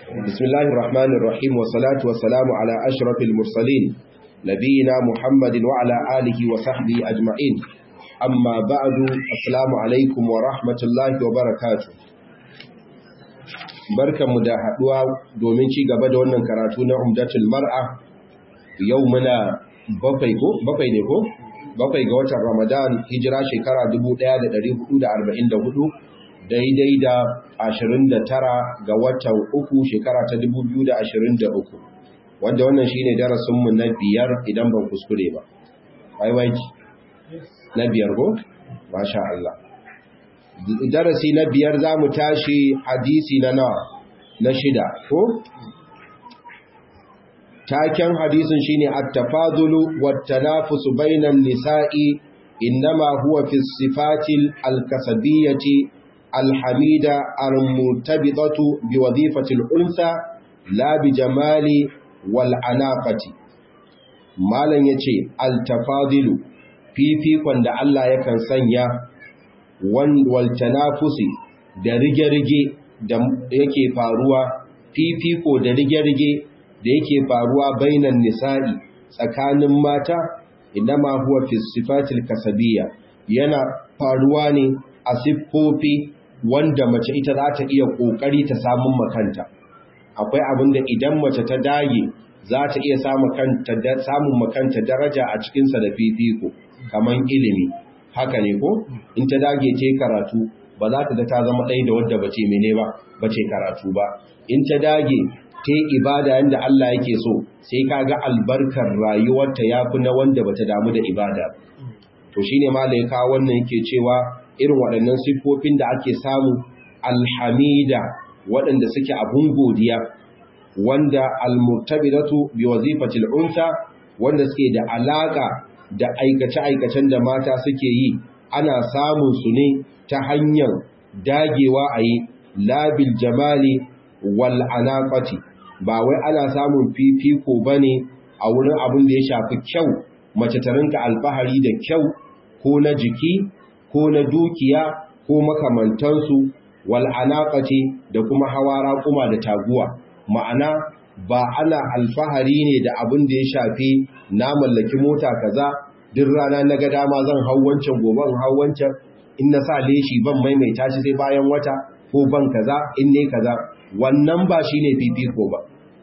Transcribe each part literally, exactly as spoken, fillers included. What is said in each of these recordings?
بسم الله الرحمن الرحيم والصلاة والسلام على أشرف المرسلين نبينا محمد وعلى آله وصحبه أجمعين أما بعد السلام عليكم ورحمة الله وبركاته barkanmu da haduwa domin ci gaba da wannan karatu na Umdatul Mar'a yau muna bakwai ko bakwai ne ko bakwai ga watan Ramadan hijira shekara dubu ɗaya da ɗari hudu da arba'in da hudu daidai da ashirin da tara ga watan uku shekara ta dubu biyu da ashirin da uku wanda wannan shine darasin mu na biyar idan ban kuskure ba ai wai na biyar ko masha Allah darasi na biyar za mu tashi hadisi na nawa na shida ko taken hadisin shine at-tafadulu wat-tanafusu bainan nisa'i innama huwa fi sifatil al-kasabiyyati al-hamida al-murtabitatu bi wadhifati al-unsa la bi jamali wal-anaqati malan yace al-tafadilu fifikon da Allah yakan sanya wal tanafusi da rige-rige da yake faruwa fifiko da rige-rige da yake faruwa bainan nisa'i tsakanin mata inma huwa fi sifatil kasabiyya yana faruwa ne a siffofi wanda mace ita za ta iya kokari ta samun makanta akwai abin da idan mace ta dage za ta iya samun kanta samun makanta daraja a cikin sa da fifiko kaman ilimi haka ne ko in ta dage ce karatu ba za ta da ta zama ɗaya da wadda bace mene ba bace karatu ba in ta dage ta ibada yanda Allah yake so sai kaga albarkar rayuwarta yafi na wanda bata damu da ibada to shine malaika wannan yake cewa irin waɗannan sifofin da ake samu alhamida waɗanda suke abun godiya wanda almurtabidatu bi wazifatil unsa wanda suke da alaka da aikace-aikacen da mata suke yi ana samun su ne ta hanyar dagewa a yi labil jamali wal anaqati ba wai ana samun fifiko bane a wurin abin da ya shafi kyau mace ta rinka alfahari da kyau ko na jiki ko na dukiya ko makamantansu wal anaqati da kuma hawara kuma da taguwa ma'ana ba ana alfahari ne da abin da ya shafi na mallaki mota kaza duk rana na ga dama zan hau wancan gobe in hau wancan in na sa leshi ban maimaita shi sai bayan wata ko ban kaza in ne kaza wannan ba shine fifiko ba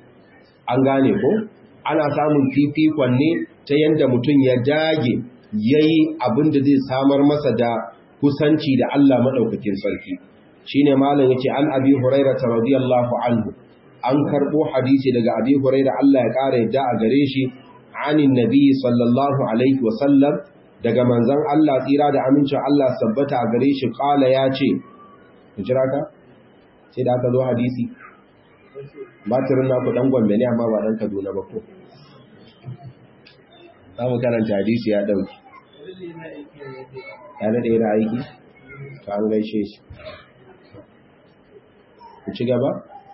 an gane ko ana samun fifikon ne ta yanda mutum ya dage yayi abin da zai samar masa da kusanci da Allah madaukakin sarki shine malam yace an abi hurairah radiyallahu anhu an karbo hadisi daga abi hurairah Allah ya kare yadda a gare shi anin nabi sallallahu alaihi wasallam daga manzon Allah tsira da amincin Allah sabbata a gare shi kala ya ce jira ka sai da aka zo hadisi batirin naku dan gombe ne amma ba dan Kaduna ba ko za mu karanta hadisi ya dauki ya da yana aiki to an gaishe shi ku ci gaba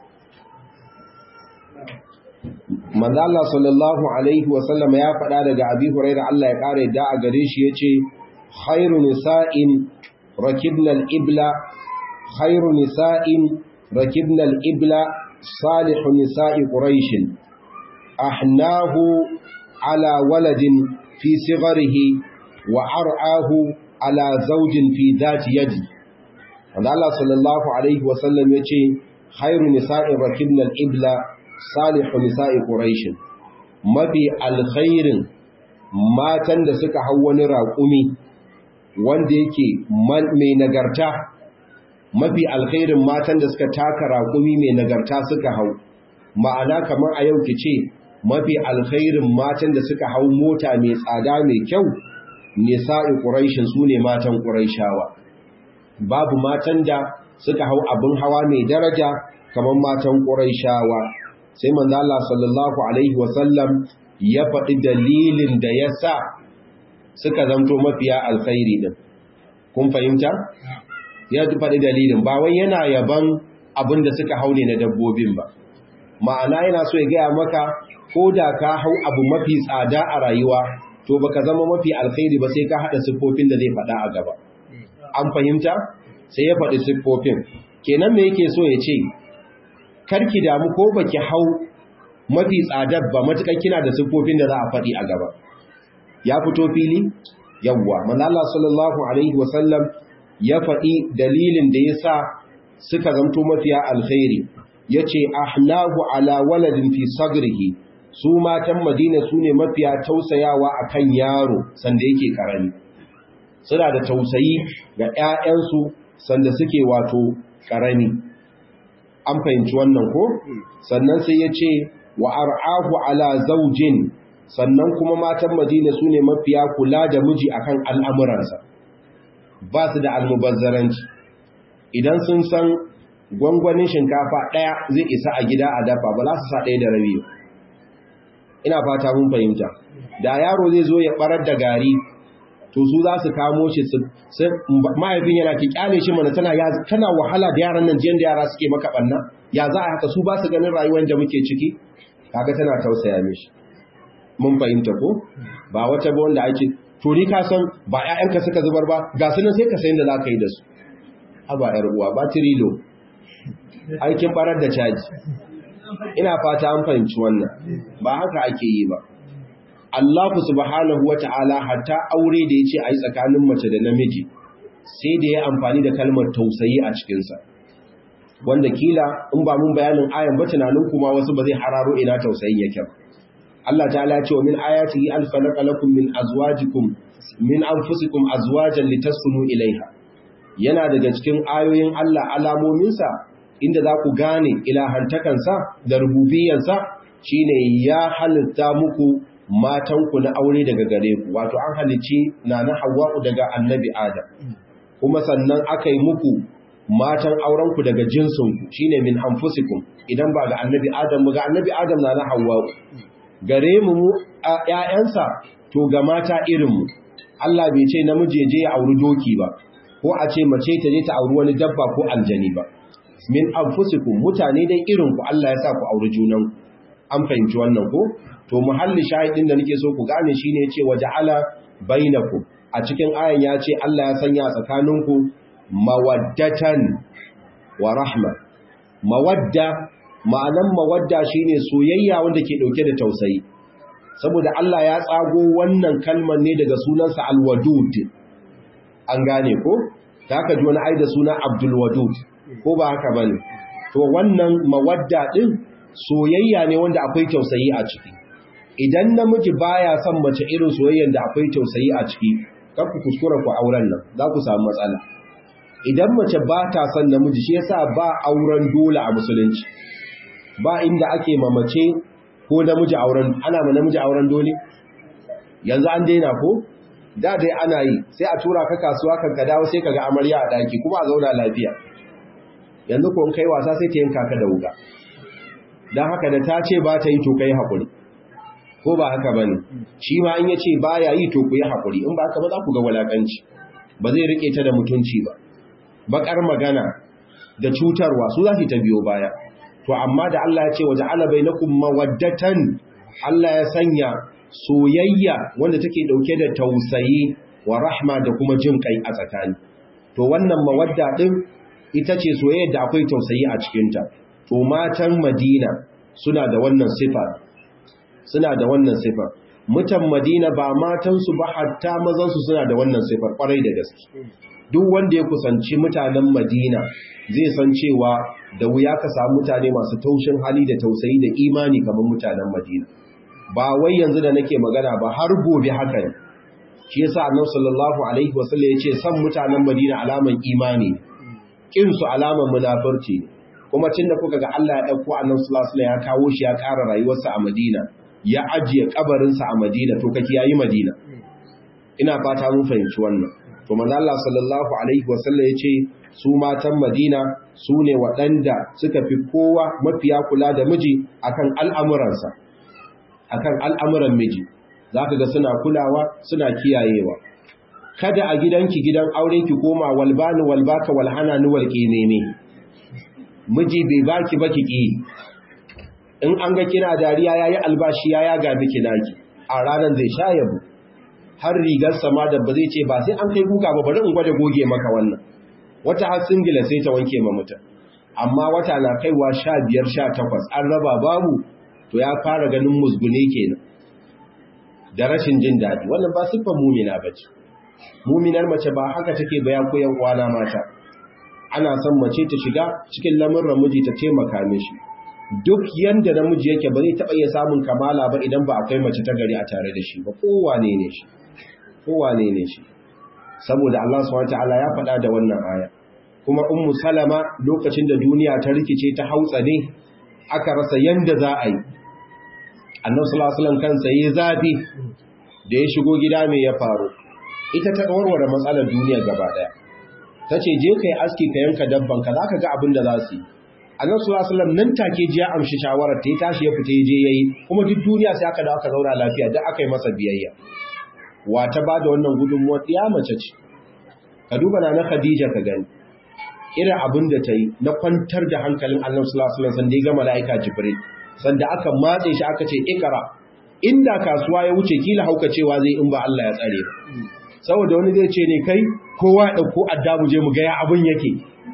manzo Allah sallallahu alaihi wasallam ya faɗa daga Abi Hurairah Allah ya kare da a gare shi yace khairu nisa'in rakibna al-ibla khairu nisa'in rakibna al-ibla salihu nisa'i quraish ahnahu ala waladin fi sigharihi wa ar'ahu ala zawjin fi dhati yadi manzo Allah sallallahu alaihi wasallam yace khairu nisa'in rakibna al-ibla salihu nisa'i quraish mafi alkhairin matan da suka hau wani raƙumi wanda yake mai nagarta mafi alkhairin matan da suka taka raƙumi mai nagarta suka hau ma'ana kamar a yau kice mafi alkhairin matan da suka hau mota mai tsada mai kyau nisa'i quraish sune matan quraishawa babu matan da suka hau abin hawa mai daraja kamar matan quraishawa sai manzo Allah sallallahu alaihi wasallam ya faɗi dalilin da ya sa suka zanto mafiya alkhairi din kun fahimta ya faɗi dalilin ba wai yana yaban abin da suka haune na dabbobin ba ma'ana yana so ya gaya maka ko da ka hau abu mafi tsada a rayuwa to baka zama mafi alkhairi ba sai ka haɗa siffofin da zai faɗa a gaba an fahimta sai ya faɗi siffofin kenan me yake so ya ce karki damu ko baki hau mafi tsadar ba matukan kina da siffofin da za a faɗi a gaba. Ya fito fili? Yawwa, manzo Allah sallallahu alaihi wasallam ya faɗi dalilin da yasa suka zamto mafiya alkhairi. Yace ahlahu ala waladin fi sagrihi, su matan Madina su ne mafiya tausayawa akan yaro sanda yake karami. Suna da tausayi ga ƴaƴansu sanda suke wato karami. An fahimci wannan ko? Sannan sai yace wa ar'ahu ala zawjin, sannan kuma matan Madina su ne mafiya kula da miji akan al'amuransa. Ba su da almubazzaranci. Idan sun san gwangwanin shinkafa ɗaya zai isa a gida a dafa, ba za su sa ɗaya da rabi. Ina fata mun fahimta. Da yaro zai zo ya barar da gari, to su za su kamo shi su mahaifin yana ki kyale shi mana tana ya tana wahala da yaran nan jiyan da yara suke maka banna, ya za a haka su ba su ganin rayuwar da muke ciki. Kaga tana tausaya mishi. Mun fahimta ko? Ba wata ba wanda ake to ni ka san ba ƴaƴanka suka zubar ba, ga su nan sai ka san da za ka yi da su. Aba ƴar uwa ba tirilo. Aikin barar da caji. Ina fata an fahimci wannan. Ba haka ake yi ba. Allah subhanahu wata'ala hatta aure da yace ayi tsakanin mace da namiji sai da ya amfani da kalmar tausayi a cikin sa. Wanda kila in ba mun bayanin ayan ba tunanin kuma wasu ba zai hararo ina tausayin yake ba. Allah ta'ala ya ce wa min ayatihi an khalaqa lakum min azwajikum min anfusikum azwajan litaskunu ilaiha. Yana daga cikin ayoyin Allah alamominsa inda za ku gane ilahantakansa da rububiyarsa shine ya halitta muku matanku na aure daga gare ku, wato an halicci na na Hawwa'u daga annabi Adam, kuma sannan aka yi muku matan aurenku daga jinsinku shine min anfusikum, idan ba ga annabi Adam ga annabi Adam na na Hawwa'u, gare mu ƴaƴansa to ga mata irinmu. Allah bai ce namiji je ya auri doki ba, ko a ce mace ta je ta auri wani dabba ko aljani ba. Min anfusikum, mutane dai irinku Allah ya sa ku auri junanku. An fahimci wannan ko? To muhalli shahidin da nake so ku gane shine yace waja'ala bainakum, a cikin ayan yace Allah ya sanya tsakaninku mawaddatan wa rahma. Mawadda, ma'anan mawadda shine soyayya wanda ke dauke da tausayi. Saboda Allah ya tsago wannan kalmar ne daga sunansa Al-Wadud. An gane ko? Ta haka ji wani ai da suna Abdul Wadud, ko ba haka bane? To wannan mawadda din soyayya ne wanda akwai tausayi a ciki. Idan namiji baya son mace irin soyayyar da akwai tausayi a ciki, kar ku kuskura ku auren nan, za ku samu matsala. Idan mace ba ta son namiji, shi yasa ba auren dole a musulunci. Ba inda ake ma mace ko namiji auren, ana ma namiji auren dole? Yanzu an daina ko? Da dai ana yi, sai a tura ka kasuwa kan ka dawo sai ka ga amarya a daki kuma a zauna lafiya. Yanzu ko in kai wasa sai ta yanka ka da wuga. Dan haka da ta ce ba ta yi to kai hakuri. Ko ba haka bane, shi ma in yace baya yi to ku yi hakuri, in ba haka ba za ku ga walakanci, ba zai rike ta da mutunci ba, bakar magana da cutarwa su za su ta biyo baya. To amma da Allah ya ce waja'ala bainakum mawaddatan, Allah ya sanya soyayya wanda take dauke da tausayi wa rahma da kuma jin kai a tsakani. To wannan mawadda din ita ce soyayya da akwai tausayi a cikin ta. To matan Madina suna da wannan sifa. Suna da wannan sifar. Mutan Madina ba matansu ba hatta mazansu suna da wannan sifar kwarai da gaske. Duk wanda ya kusanci mutanen Madina zai san cewa da wuya ka samu mutane masu taushin hali da tausayi da imani kamar mutanen Madina. Ba wai yanzu da nake magana ba, har gobe haka ne. Shi yasa Annabi sallallahu alaihi wasallam ya ce san mutanen Madina alaman imani, kin su alaman munafurci. Kuma tunda kuka ga Allah ya dauko Annabi sallallahu alaihi wasallam ya kawo shi ya ƙara rayuwarsa a Madina, ya ajiye kabarinsa a Madina, to kake yayi Madina. Ina fata mun fahimci wannan. To manzo Allah sallallahu alaihi wasallam yace su matan Madina su ne waɗanda suka fi kowa mafiya kula da miji akan al'amuransa, akan al'amuran miji. Zaka ga suna kulawa, suna kiyayewa. Kada a gidanki gidan aure ki koma walbani walbaka walhanani walqimeme. Miji bai baki ba ki ki. In an ga kina dariya yayi albashi ya yaga miki naki, a ranar zai sha yabo. Har rigar sama da ba zai ce ba sai an kai guga ba, bari in gwada goge maka wannan. Wata har singila sai ta wanke ma mutum. amma wata na kaiwa sha biyar sha takwas an raba babu, to ya fara ganin musgune kenan da rashin jin daɗi. Wannan ba siffar mumina ba ce. Muminar mace ba haka take ba ya koyan kwana mata. Ana son mace ta shiga cikin lamurran miji ta taimaka mishi. Duk yanda namiji yake ba zai taɓa iya samun kamala ba idan ba akwai mace ta gari a tare da shi ba. Kowane ne shi. Kowane ne shi. Saboda Allah subhanahu wataala ya faɗa da wannan aya. Kuma Ummu Salama lokacin da duniya ta rikice ta hautsa ne aka rasa yanda za a yi. Annabi sallallahu alaihi wasallam kansa yayi zafi da ya shigo gida me ya faru. Ita ta warware matsalar duniya gaba daya. Tace je kai aski ka yanka dabban ka zaka ga abin da za su yi. Annabi sallallahu alaihi wasallam nan take ji ya amshi shawarar ta, ya tashi ya fita je yayi, kuma duk duniya sai aka dawo aka zauna lafiya da aka yi masa biyayya. Wa ta bada wannan gudunmuwa ya mace ce. Ka duba na Khadija ka gani. Irin abin da ta yi na kwantar da hankalin Annabi sallallahu alaihi wasallam sanda ya ga malaika Jibril. Sanda aka matse shi aka ce ikra, inda kasuwa ya wuce kila hauka cewa zai in ba Allah ya tsare ba. Saboda wani zai ce ne kai kowa ya dauko adda mu je mu ga ya abin yake.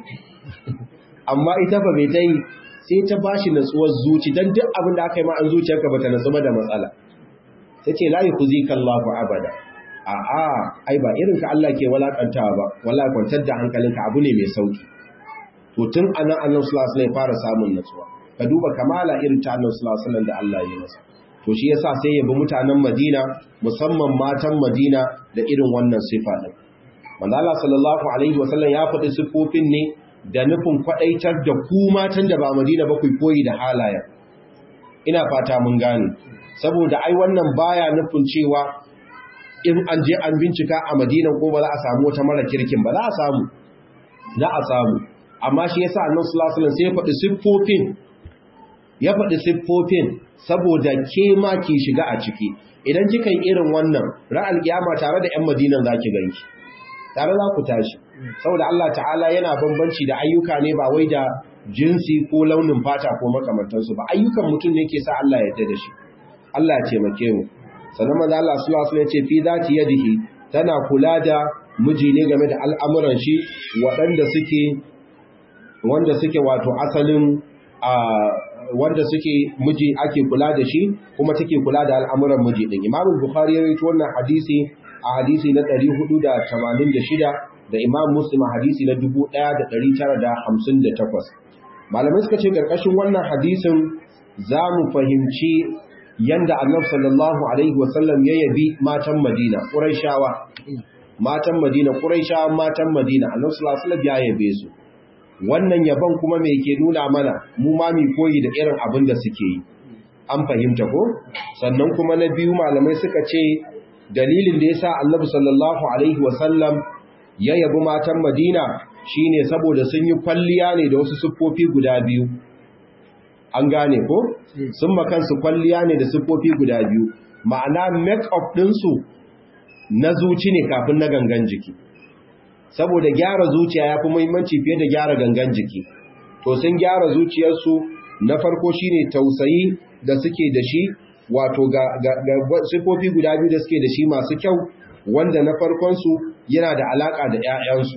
Amma ita fa bai ta yi sai ta bashi natsuwar zuci dan duk abin da aka yi ma an zuciyarka bata natsu ba da matsala. Tace la yukhzika Allahu abada. A'a, ai ba irin ka Allah ke walakantawa ba, wallahi kwantar da hankalinka abu ne mai sauki. To tun anan Annabi sallallahu alaihi wasallam ya fara samun natsuwa. Ka duba kamala irin ta Annabi sallallahu alaihi wasallam da Allah ya masa. To shi yasa sai ya bi mutanen Madina, musamman matan Madina da irin wannan sifa din. Manzo Allah sallallahu alaihi wasallam ya faɗi sifofin ne da nufin kwadaitar da ku matan da ba Madina ba ku koyi da halayen. Ina fata mun gane. Saboda ai wannan baya nufin cewa in an je an bincika a Madina ko ba za a samu wata mara kirkin ba, za a samu. Za a samu. Amma shi yasa Annabi sallallahu alaihi wasallam sai ya faɗi siffofin ya faɗi siffofin saboda ke ma ki shiga a ciki. Idan kika yi irin wannan ra'al kiyama tare da ƴan Madinan zaki ganki. Tare za ku tashi. Saboda Allah ta'ala yana bambanci da ayyuka ne ba wai da jinsi ko launin fata ko makamantansu ba. Ayyukan mutum ne ke sa Allah ya yarda da shi. Allah ya taimake mu. Sannan manzo Allah sallallahu alaihi wasallam ya ce fi zati yadihi, tana kula da miji ne game da al'amuran shi waɗanda suke wanda suke wato asalin a wanda suke miji ake kula da shi kuma take kula da al'amuran miji din. Imam Bukhari ya rawaito wannan hadisi a hadisi na ɗari hudu da tamanin da shida da Imam Muslim a hadisi na dubu ɗaya da ɗari tara da hamsin da takwas. Malamai suka ce karkashin wannan hadisin za mu fahimci yanda Annabi sallallahu alaihi wasallam ya yabi matan Madina, Quraishawa. Matan Madina, Quraishawa matan Madina, Annabi sallallahu alaihi wasallam ya yabe su. Wannan yabon kuma me ke nuna mana mu ma mi koyi da irin abin da suke yi. An fahimta ko? Sannan kuma na biyu malamai suka ce dalilin da yasa Annabi sallallahu alaihi wasallam ya yabi matan Madina shine saboda sun yi kwalliya ne da wasu siffofi guda biyu. An gane ko? Sun makansu kwalliya ne da siffofi guda biyu. Ma'ana make up ɗinsu na zuci ne kafin na gangan jiki. Saboda gyara zuciya ya fi muhimmanci fiye da gyara gangan jiki. To sun gyara zuciyarsu na farko shine tausayi da suke da shi, wato ga, ga, ga siffofi guda biyu da suke da shi masu kyau, wanda na farkonsu yana da alaka da ‘ya'yansu.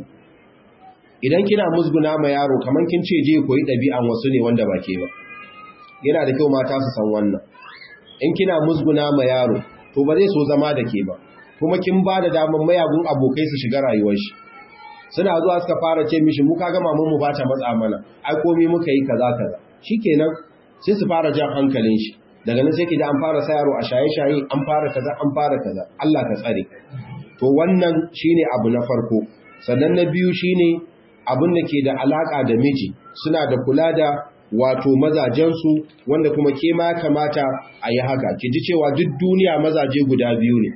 Idan kina musguna ma yaro kamar kin ce je koyi ɗabi'an wasu ne wanda ba ke ba. Yana da kyau mata su san wannan. In kina musguna ma yaro to ba zai so zama da ke ba, kuma kin ba da damar mayagun abokai su shiga rayuwar shi. Suna zuwa suka fara ce mishi mu kaga maman mu ba ta matsa mana, ai komai muka yi kaza kaza. Shikenan sai su fara jan hankalin shi. Daga nan sai ki da an fara sa yaro a shaye-shaye, an fara kaza, an fara kaza. Allah ka tsare. To wannan shine abu na farko. Sannan na biyu shine abin da ke da alaka da miji, suna da kula da wato mazajensu, wanda kuma ke ma kamata a yi haka. Ki ji cewa duk duniya mazaje guda biyu ne.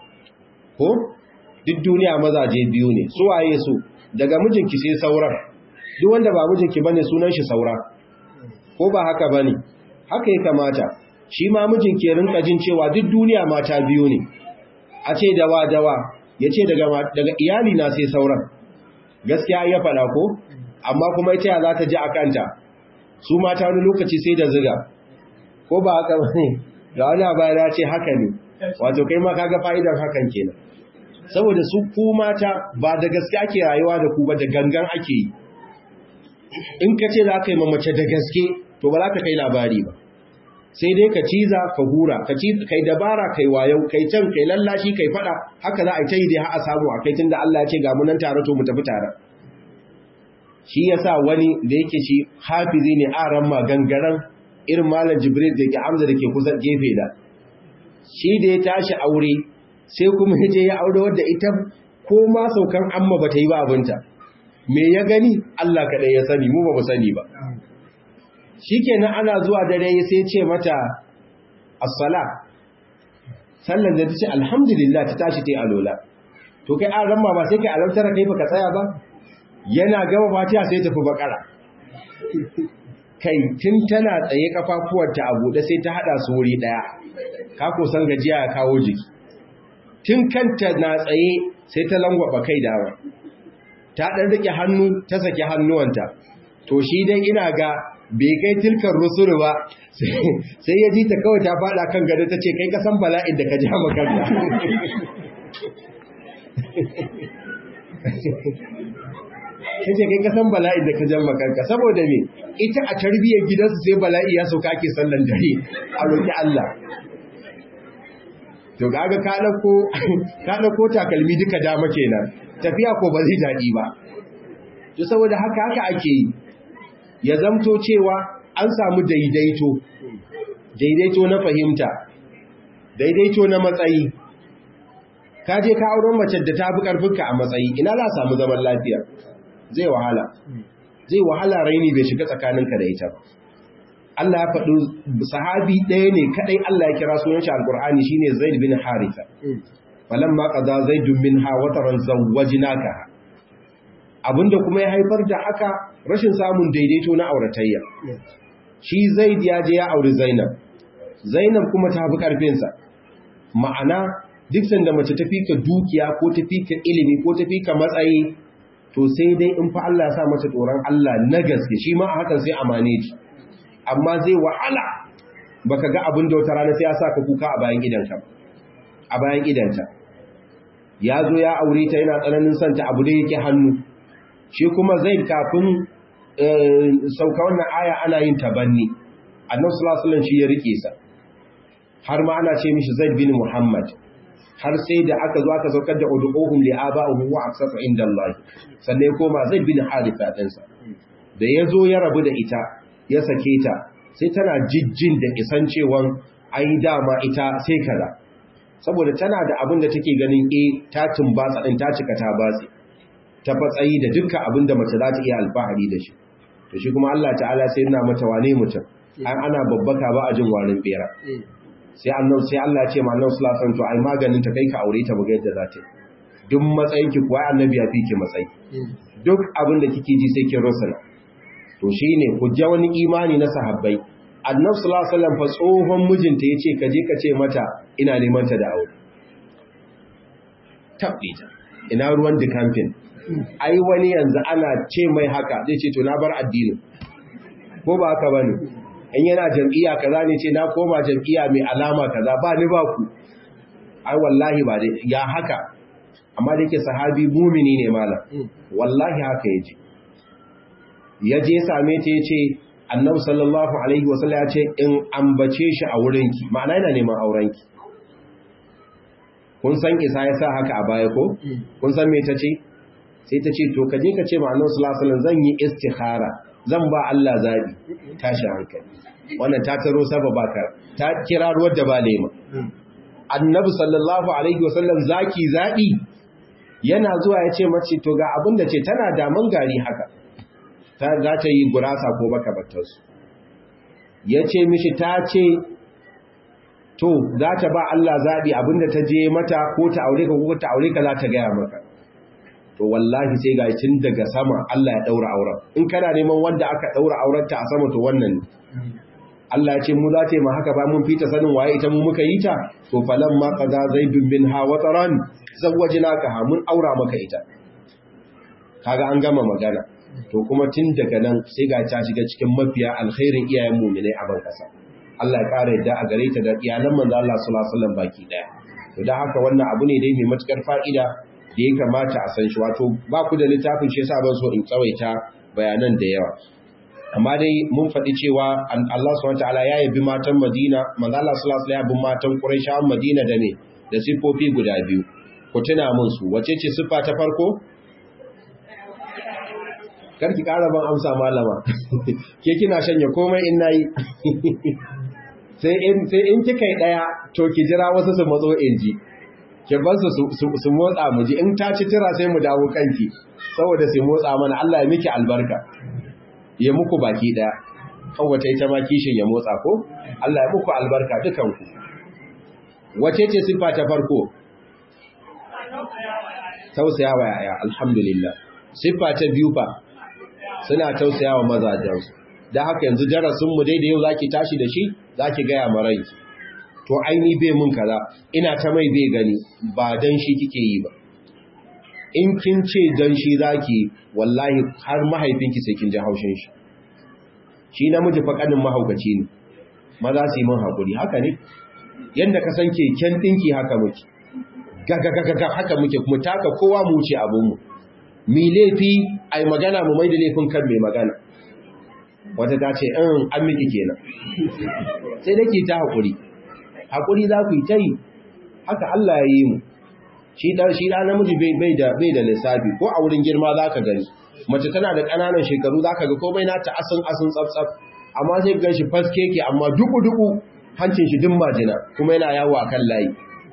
Ko? Duk duniya mazaje biyu ne. Su waye su? Daga mijinki sai sauran. Duk wanda ba mijinki bane sunan shi saura. Ko ba haka bane? Haka ya kamata. Shi ma mijinki ya rinka jin cewa duk duniya mata biyu ne. A ce dawa dawa, ya ce daga daga iyali na sai sauran. Gaskiya ya faɗa ko? Amma kuma ita ya za ta ji a kanta. Su mata wani lokaci sai da ziga. Ko ba haka bane? Da wani bayar ya ce haka ne. Wato kai ma kaga fa'idan hakan kenan. Saboda su ku mata ba da gaske ake rayuwa da ku ba, da gangan ake yi. in ka ce za ka yi mamace da gaske to ba za ka kai labari ba sai dai ka ciza ka hura ka ci kai dabara kai wayo kai can kai lallashi kai fada haka za a yi ta yi dai har a samu a kai tunda Allah ya ce ga mu nan tare to mu tafi tare shi yasa wani da yake shi hafizi ne aran ma gangaran irin malam Jibril da ke Hamza da ke kusa gefe da shi da ya tashi aure sai kuma ya je ya aure wadda ita ko ma saukan amma bata yi ba abinta me ya gani Allah kaɗai ya sani mu ba mu sani ba shikenan ana zuwa dare sai ce mata as-sala sallan da tace alhamdulillah ta tashi tayi alola to kai an ramma ba sai kai alamtara kai fa ka tsaya ba yana gaba fatiha sai tafi bakara kai tun tana tsaye kafafuwarta a bude sai ta hada su wuri daya ka ko san gajiya ya kawo jiki tun kanta na tsaye sai ta langwaba kai dawa ta dan rike hannu ta saki hannuwanta to shi dai ina ga bai kai tilkar rusulu ba sai ya ji ta kawai ta fada kan gado ta ce kai kasan bala'in da ka ji makarta ta ce kai kasan bala'in da ka ji makarka saboda me ita a tarbiyyar gidansu sai bala'i ya sauka ake sallan dare a roƙi Allah to kaga ka dauko ka dauko takalmi duka dama kenan tafiya ko ba zai dadi ba to saboda haka haka ake yi ya zamto cewa an samu daidaito daidaito na fahimta daidaito na matsayi ka je ka auren mace da ta fi karfinka a matsayi ina za a samu zaman lafiya zai wahala zai wahala raini bai shiga tsakaninka da ita Allah ya faɗi sahabi ɗaya ne kaɗai Allah ya kira sunan shi alƙur'ani shine Zaid bin Haritha falamma qada Zaidun minha wataran zawwajnaka abinda kuma ya haifar da haka rashin samun daidaito na auratayya shi Zaid ya je ya auri Zainab Zainab kuma ta fi karfinsa ma'ana duk sanda mace ta fika dukiya ko ta fika ilimi ko ta fika matsayi to sai dai in fa Allah ya sa mata tsoron Allah na gaske shi ma a hakan sai amane ji amma zai wahala baka ga abin da wata rana sai ya saka kuka a bayan gidanka a bayan gidanta ya zo ya aure ta yana tsananin santa abu da yake hannu shi kuma zai kafin sauka wannan aya ana yin tabanni annabi sallallahu alaihi wasallam shi ya rike sa har ma ana ce mishi Zaid bin Muhammad har sai da aka zo aka saukar da ud'uhum li aba'ihim wa aqsatu indallahi sannan koma Zaid bin Haritha din sa da yazo ya rabu da ita ya sake ta sai tana jijjin da isan cewan ai dama ita sai kaza saboda tana da abin da take ganin eh ta tumbatsa din ta cika ta batsi ta fatsayi da dukkan abin da mace za ta iya alfahari da shi to shi kuma Allah ta'ala sai yana mata wane mutum an ana babbaka ba a jin warin bera sai annabi sai Allah ya ce ma annabi sallallahu alaihi wasallam to ai maganin ta kai ka aure ta buga yadda za ta yi duk matsayin ki kuwa annabi ya fi ki matsayi duk abin da kike ji sai kin rusuna to shine hujja wani imani na sahabbai annabi sallallahu alaihi wasallam fa tsohon mijinta yace ka je ka ce mata ina neman ta da aure tabbita ina ruwan da camping ai wani yanzu ana ce mai haka zai ce to na bar addinin ko ba haka bane in yana jam'iyya kaza ne ce na koma jam'iyya mai alama kaza ba ni ba ku ai wallahi ba dai ya haka amma da yake sahabi mumini ne malam wallahi haka yaje yaje same ta yace annabi sallallahu alaihi wasallam ya ce in ambace shi a wurinki ma'ana yana neman aurenki kun san isa ya sa haka a baya ko kun san me tace sai ta ce to kaje ka ce ma annabi sallallahu alaihi wasallam zan yi istikhara zan ba Allah zabi tashi hankali wannan ta taro sababa ka ta kira ruwar da ba lema annabi sallallahu alaihi wasallam zaki zabi yana zuwa ya ce mace to ga abin da ce tana daman gari haka ta za ta yi gurasa ko baka battarsu ya ce mishi ta ce to za ta ba Allah zaɓi abinda ta je mata ko ta aure ka ko ta aure ka za ta gaya maka to wallahi sai ga tun daga sama Allah ya ɗaura auren in kana neman wanda aka ɗaura aurenta a sama to wannan ne Allah ya ce mu za ta yi ma haka ba mun fita sanin waye ita mu muka yi ta to falan ma qaza zaidun minha wataran zawwajnaka mun aura maka ita kaga an gama magana to kuma tun daga nan sai ga ta shiga cikin mafiya alkhairin iyayen mu'minai a ban kasa Allah ya kare yadda a gare ta da iyalan manzo Allah sallallahu alaihi wasallam baki daya to dan haka wannan abu ne dai mai matukar fa'ida da ya kamata a san shi wato ba ku da littafin shi yasa ban so in tsawaita bayanan da yawa. Amma dai mun faɗi cewa Allah subhanahu wataala ya yabi matan Madina, manzo Allah sallallahu alaihi wasallam ya yabi matan Quraishawan Madina da me da sifofi guda biyu. Ku tuna mun su, wace ce sifa ta farko? Karki ƙara ban amsa malama. Ke kina shanye komai in nayi. Sai in sai in kika yi daya to ki jira wasu su matso inji. Ki bar su su motsa mu ji, in ta ci tira sai mu dawo kanki saboda sai motsa mana. Allah ya miki albarka. Ya muku baki daya, kawata ita ma kishin ya motsa ko? Allah ya muku albarka dukanku. Wace ce siffa ta farko? Tausayawa yaya, alhamdulillah. Siffa ta biyu fa suna tausayawa mazajensu. Da haka yanzu darasin mu dai da yau zaki tashi da shi, zaki gaya marai. To aini bai mun kaza, ina ta mai bai gani, ba dan shi kike yi ba. In kin ce dan shi zaki, wallahi har mahaifinki sai kin ji haushin shi. Shi namiji fa kanin mahaukaci ne. Maza su yi mun hakuri, haka ne? Yanda ka san keken dinki haka muke. Gaga gaga gaga haka muke kuma taka kowa mu wuce abun mu. Mi laifi ai magana mu mai da laifin kan mai magana. Wata ta ce, "In an miki kenan." Sai dake ta hakuri. Hakuri za ku yi ta yi. Haka Allah ya yi mu. Shi da shi da namiji bai bai da bai da lissafi ko a wurin girma zaka gani mace tana da kananan shekaru zaka ga komai nata asin asin tsaftsaf amma sai ga shi faskeke amma duku duku hancin shi din majina kuma yana yawo akan layi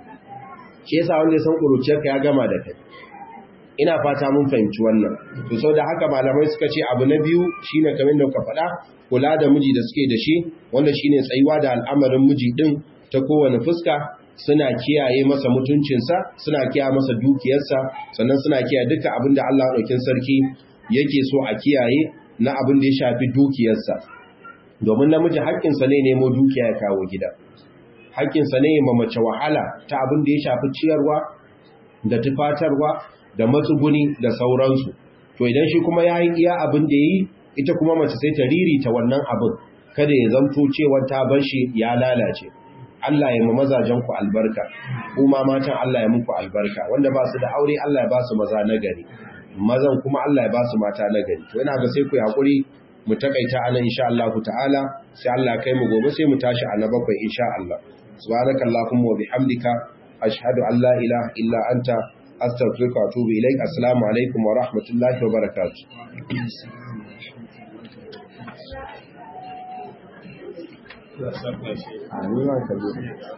shi yasa wanda ya san kuruciyarka ya gama da kai. Ina fata mun fahimci wannan. To saboda haka malamai suka ce abu na biyu shine kamar da ka faɗa kula da miji da suke da shi wanda shine tsayuwa da al'amarin miji din ta kowane fuska. Suna kiyaye masa mutuncinsa, suna kiyaye masa dukiyarsa, sannan suna kiyaye duka abin da Allah ɗaukin sarki yake so a kiyaye na abin da ya shafi dukiyarsa. Domin namiji haƙƙinsa ne nemo dukiya ya kawo gida. Haƙƙinsa ne ma mace wahala ta abin da ya shafi ciyarwa, da tufatarwa, da matsuguni, da sauransu. To idan shi kuma ya yi iya abin da ya yi, ita kuma mace sai ta ririta wannan abin, kada ya zamto cewa ta bar shi ya lalace. Allah ya ma mazajenku albarka, kuma matan Allah ya muku albarka, wanda ba su da aure Allah ya ba su maza nagari, mazan kuma Allah ya ba su mata nagari. To yana ga sai ku hakuri mu takaita anan insha Allah ta'ala, sai Allah kai mu gobe sai mu tashi a na bakwai insha Allah. Subhanakallahumma wa bihamdika ashhadu an la ilaha illa anta astaghfiruka wa atubu ilaik. Assalamu alaikum wa rahmatullahi wa barakatuh. Amin.